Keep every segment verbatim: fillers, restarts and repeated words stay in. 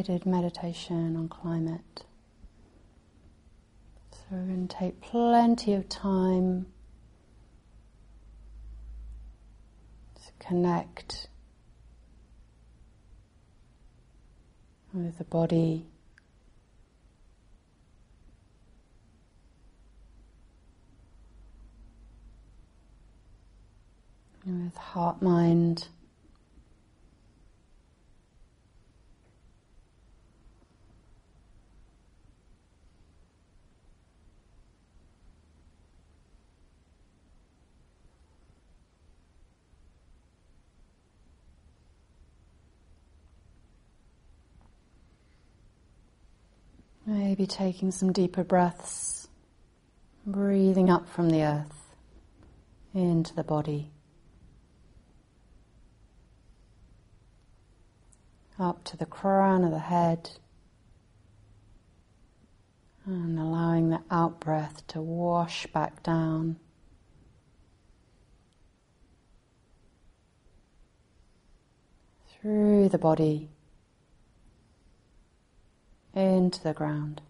guided meditation on climate. So we're going to take plenty of time to connect with the body, and with heart, mind. Maybe taking some deeper breaths, breathing up from the earth into the body, up to the crown of the head, and allowing the out-breath to wash back down through the body into the ground.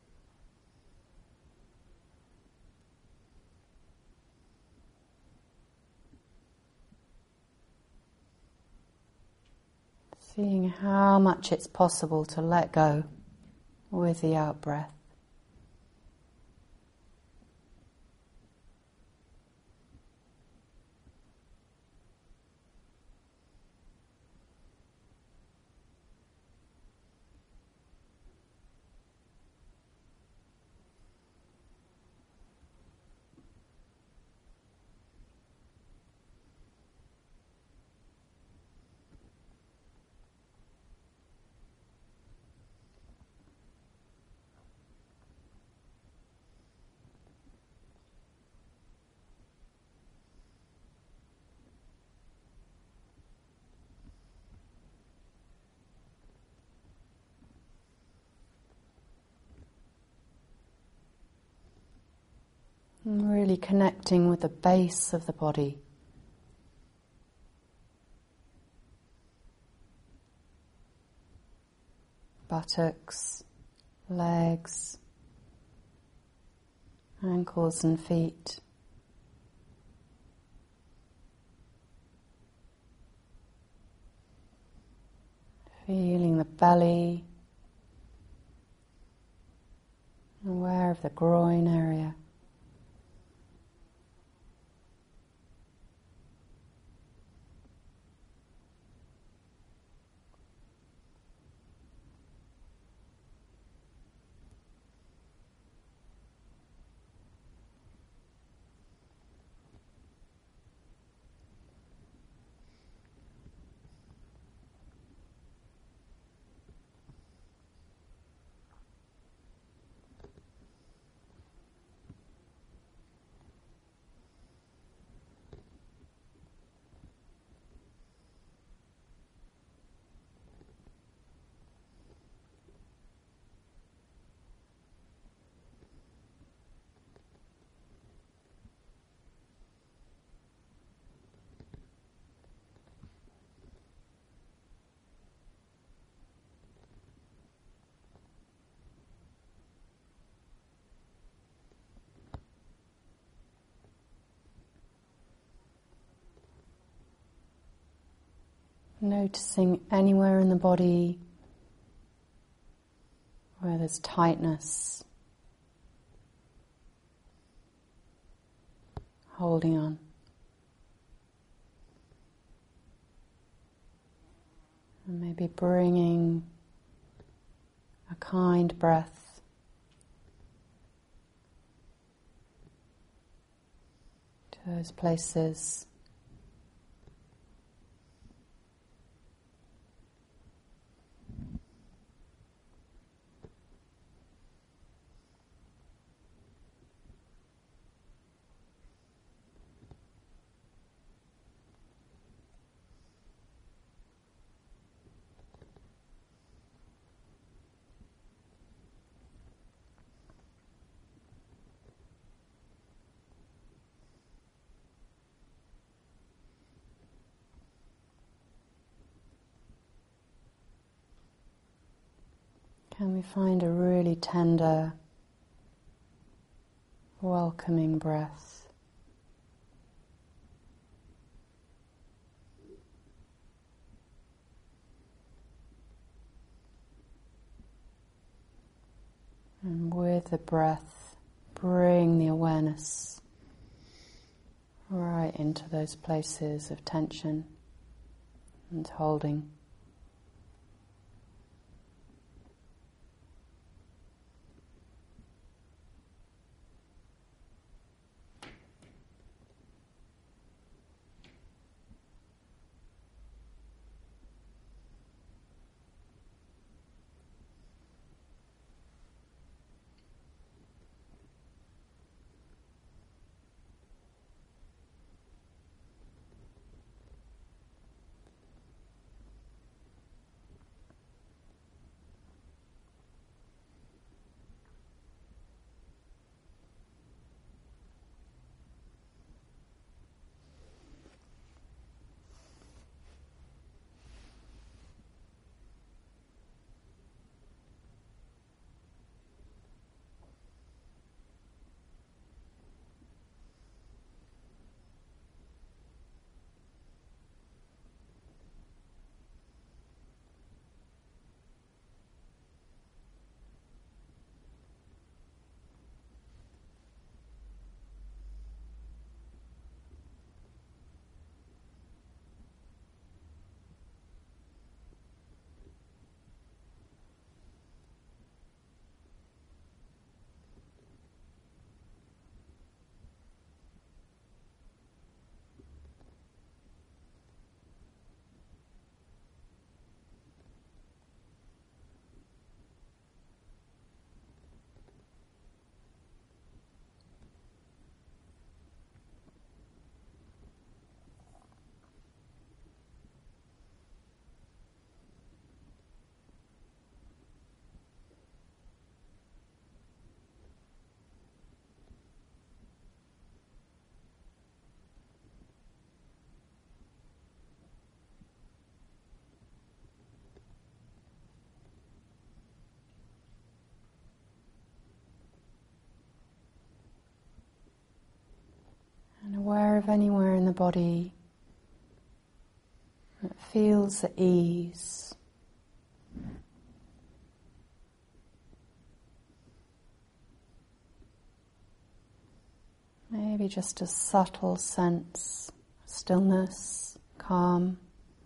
Seeing how much it's possible to let go with the out-breath. And really connecting with the base of the body. Buttocks, legs, ankles and feet. Feeling the belly, aware of the groin area. Noticing anywhere in the body where there's tightness, holding on. And maybe bringing a kind breath to those places. Can we find a really tender, welcoming breath? And with the breath, bring the awareness right into those places of tension and holding. And aware of anywhere in the body that feels at ease. Maybe just a subtle sense of stillness, calm.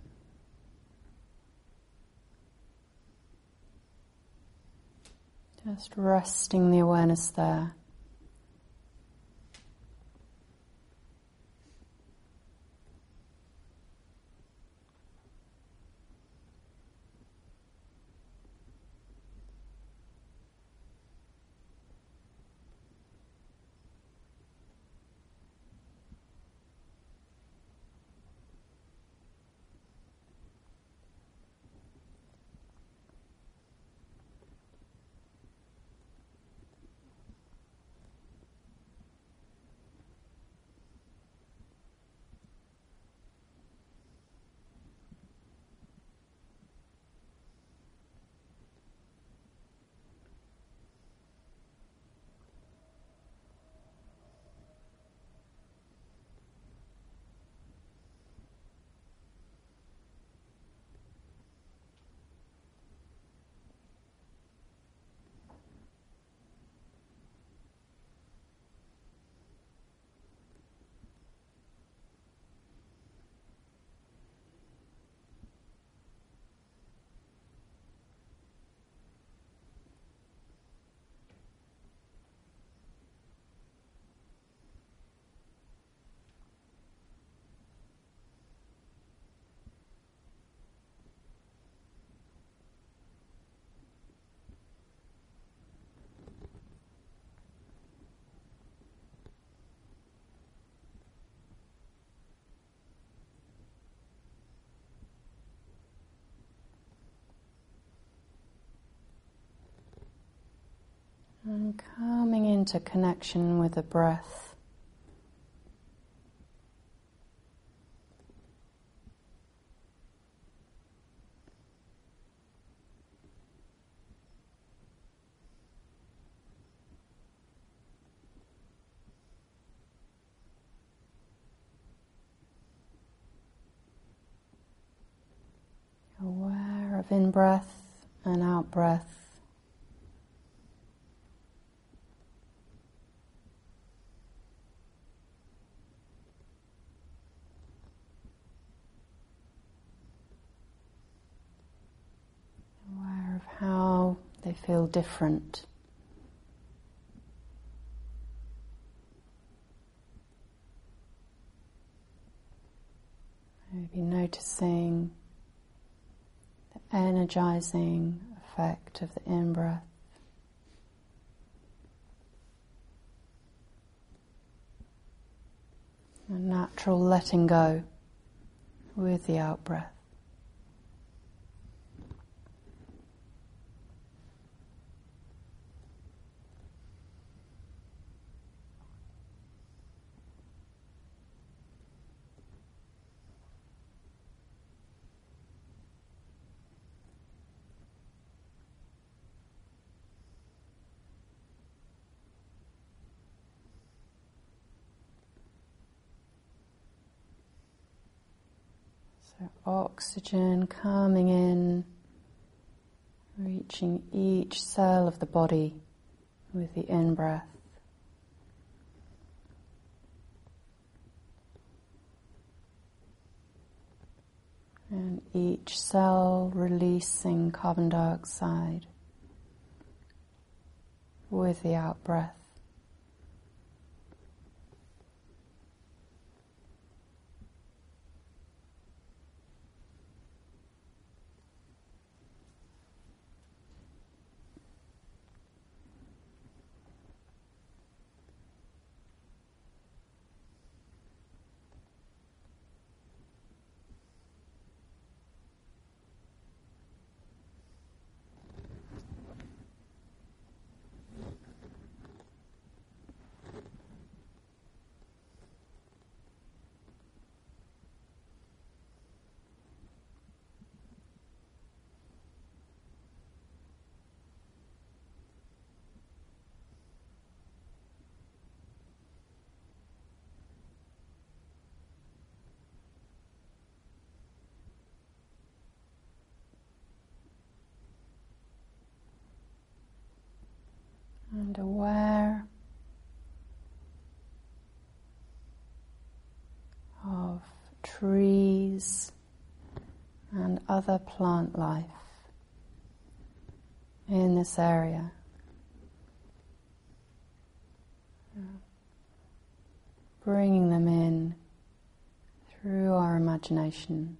Just resting the awareness there. And coming into connection with the breath. of in-breath and out-breath. Aware of how they feel different. Maybe noticing the energizing effect of the in-breath. A natural letting go with the out-breath. So oxygen coming in, reaching each cell of the body with the in-breath. And each cell releasing carbon dioxide with the out-breath. And aware of trees and other plant life in this area. Bringing them in through our imagination.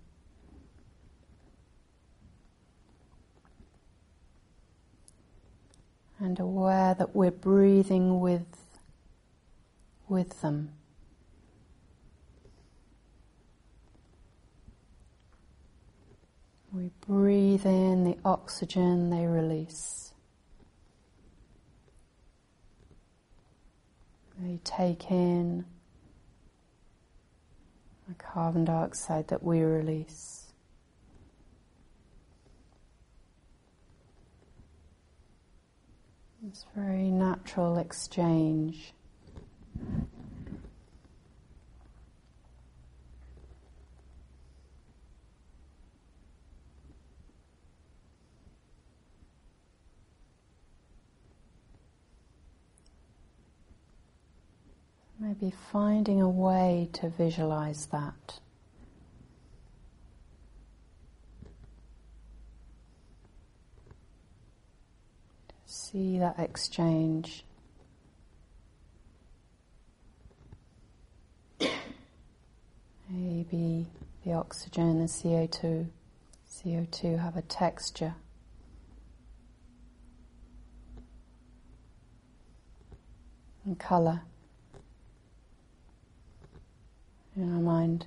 And aware that we're breathing with, with them. We breathe in the oxygen they release. They take in the carbon dioxide that we release. It's a very natural exchange. Maybe finding a way to visualize that. See that exchange. Maybe the oxygen and the C O two, C O two have a texture. And colour in our mind.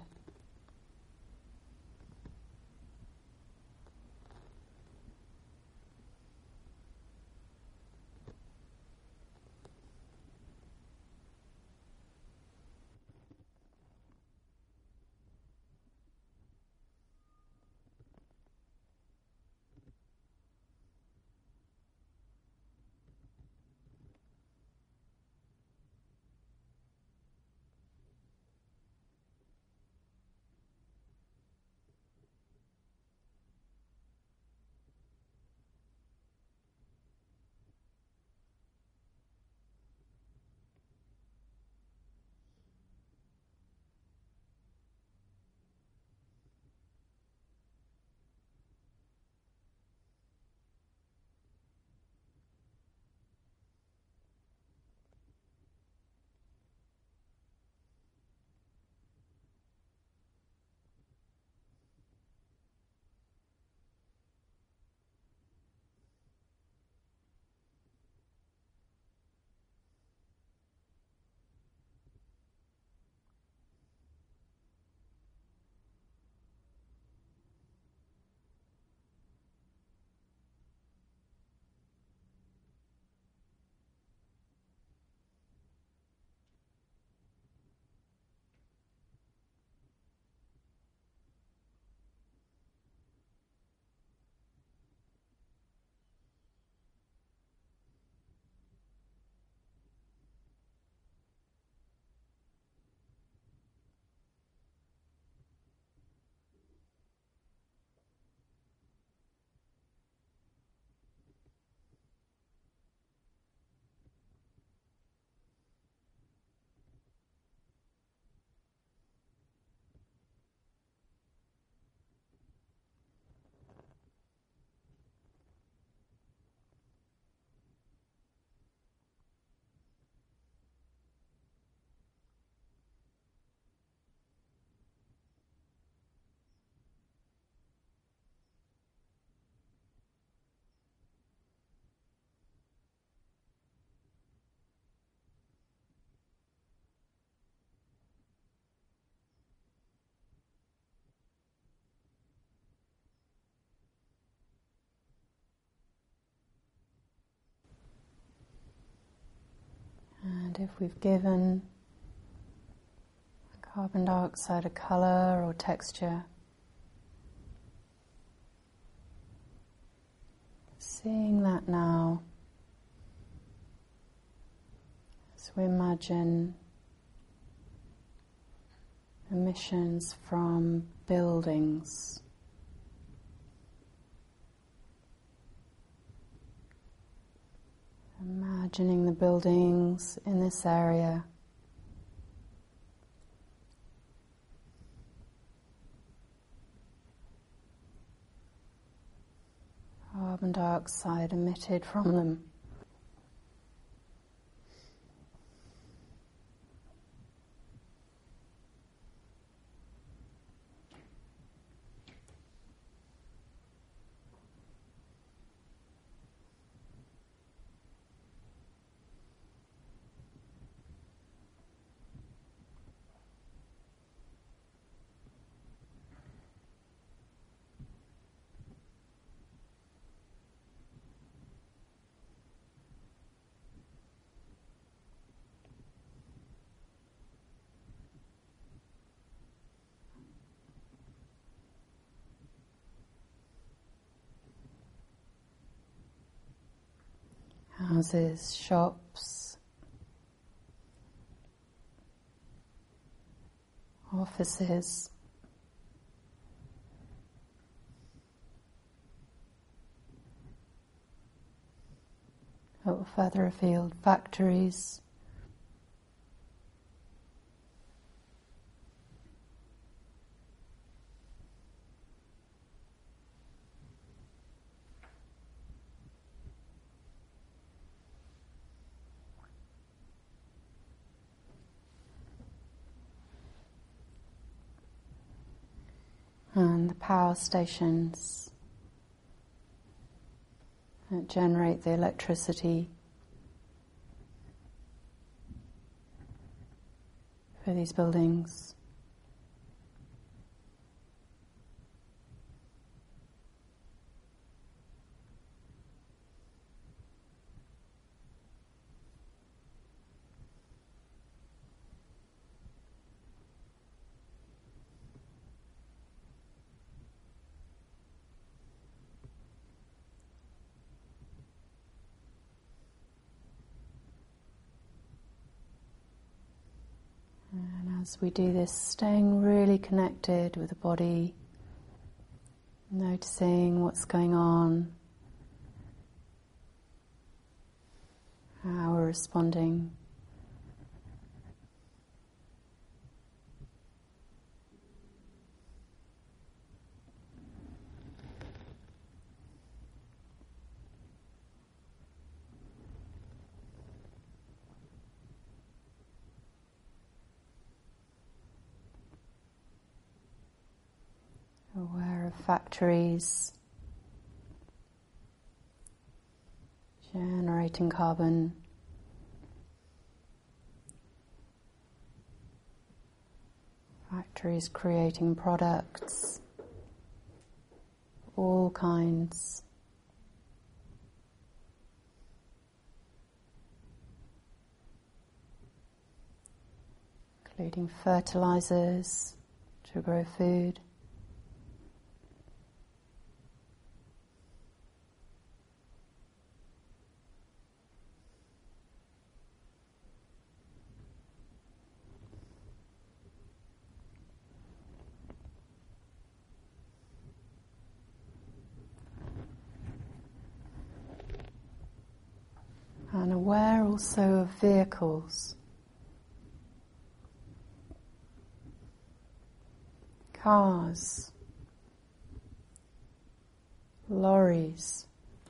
if we've given carbon dioxide a colour or texture, seeing that now as we imagine emissions from buildings. Imagining the buildings in this area. Carbon dioxide emitted from them. Houses, shops, offices, a little further afield, factories, and the power stations that generate the electricity for these buildings. As we do this, staying really connected with the body, noticing what's going on, how we're responding. Aware of factories generating carbon, factories creating products, all kinds. Including fertilizers to grow food. And aware also of vehicles, cars, lorries,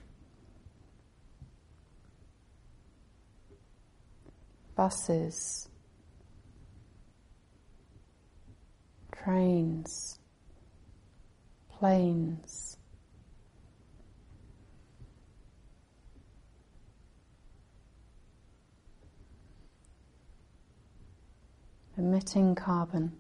buses, trains, planes. Emitting carbon.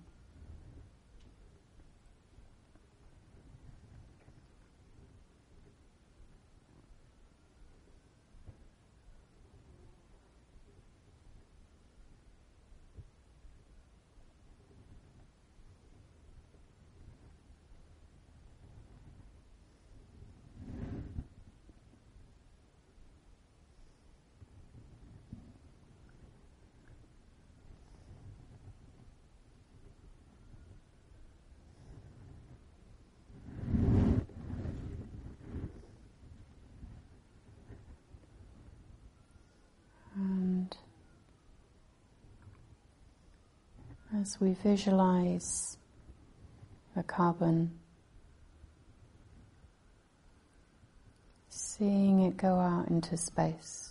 as we visualize the carbon, seeing it go out into space.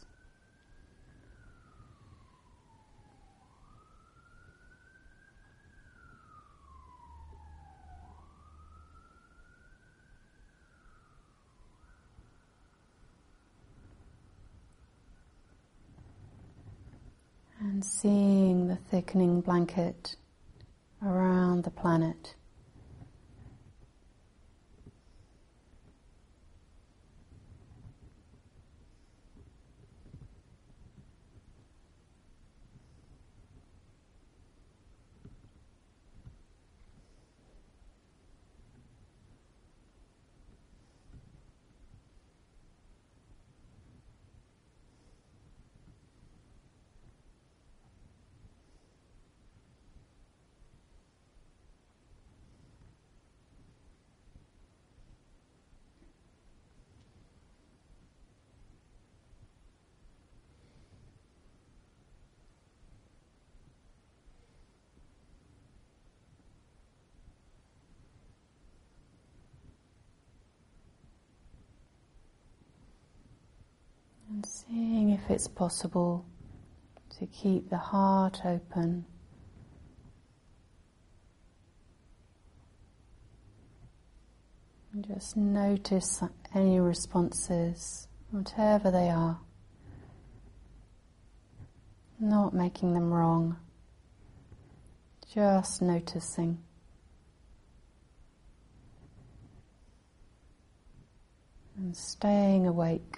And seeing the thickening blanket around the planet. And seeing if it's possible to keep the heart open. And just notice any responses, whatever they are. Not making them wrong, just noticing. And staying awake.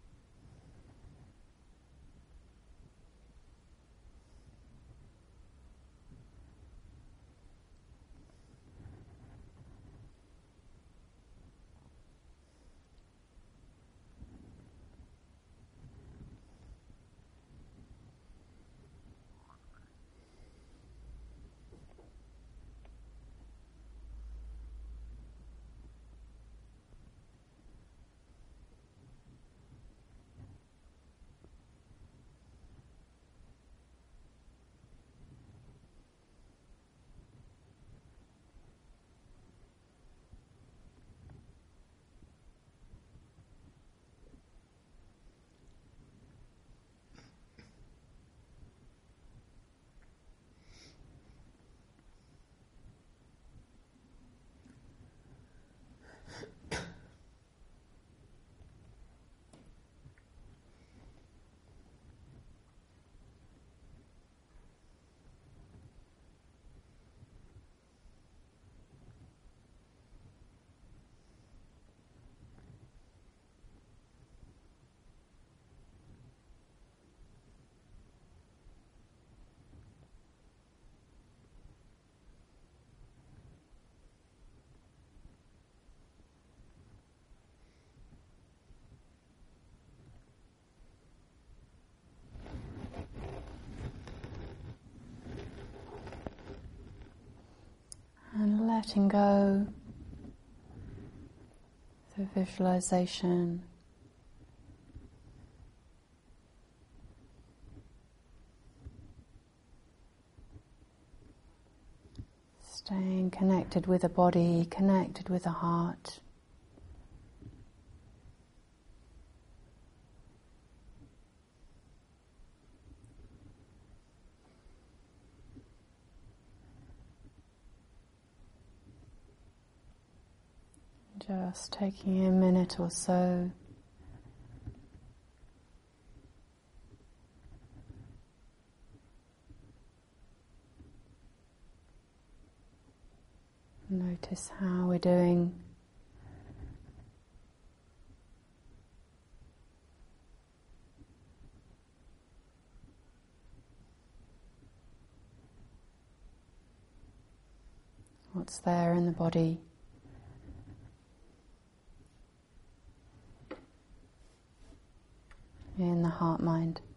And letting go through visualization. Staying connected with the body, connected with the heart. Just taking a minute or so notice how we're doing. What's there in the body. In the heart mind.